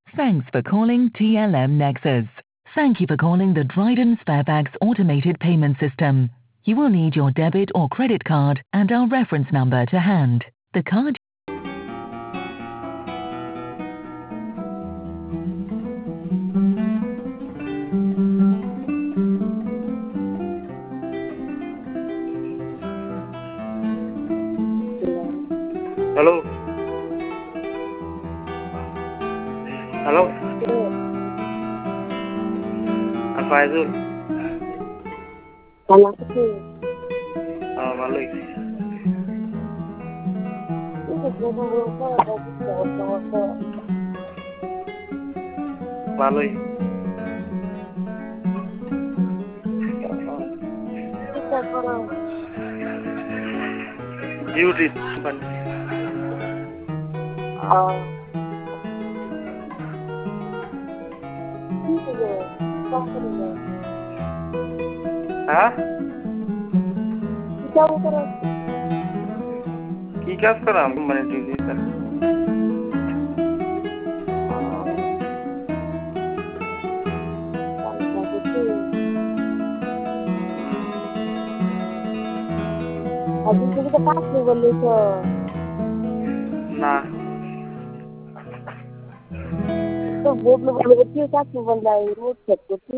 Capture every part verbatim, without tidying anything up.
Thanks for calling T L M Nexus. Thank you for calling the Dryden Sparebags automated payment system. You will need your debit or credit card and our reference number to hand. The card Hello. Hello. I'm Faizul. ভালো আছি। হ্যাঁ ভালোই। ভালোই। Duty company. হ্যাঁ কি কাজ করাম মানে ডিউটি স্যার? না তো বোর্ড লোক কি কাজ বললাই রোড সেট করতে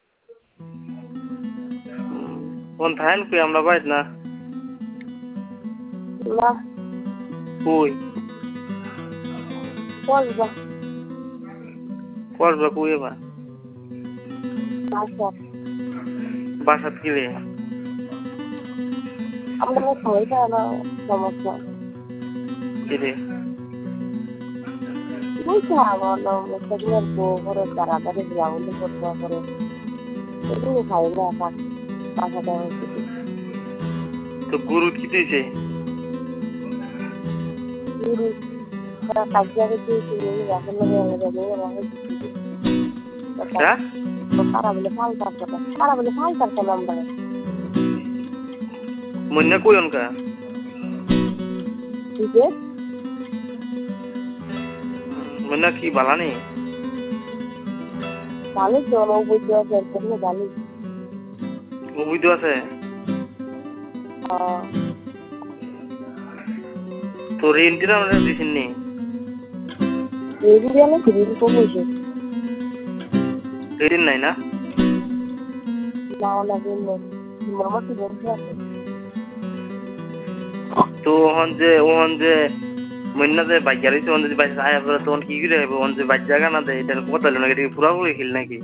কোন থাইন কই আমরা বাইত না না কই করবা করবা কই বা আচ্ছা বাসা কি রে আমরা কইতা না সমস্যা কি রে বুঝা বলো সেগুলোর বড় তাড়াতাড়ি গ্রাউন্ডে করতে পারে এগুলো খাই না পাক পাকা দেওয়া তো গুরু কি দিছে গুরু তারা কাজে দিয়েছে এখন লাগে লাগে লাগে হ্যাঁ তারা বলে ফাল করতে তারা বলে ফাল করতে আমরা মন্না কই অনকা ঠিক আছে মন্না কি বালা নেই ভালো চলো বুঝতে আছে কোনো ভালো ও বুঝতে আছে আহ তোর ইন্টার আমরা দিছেন নি এই দিলে গ্রিন কমেছে দিন নাই না না না দিন মামা কি বলছে তো হন যে ওহন যে মন্না যে বাইকারি সে যদি বাইক আয়া পরে তখন কি করে হবে ওহন যে বাইক জায়গা না দেয় এটা কথা হলো নাকি এটা পুরা পুরি খেল নাকি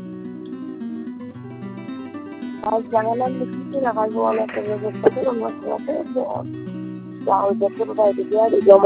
আর জানালা কিছু না কাজ বলা তো ব্যবস্থা করে আমরা করতে যাও যত বাইরে দিয়ে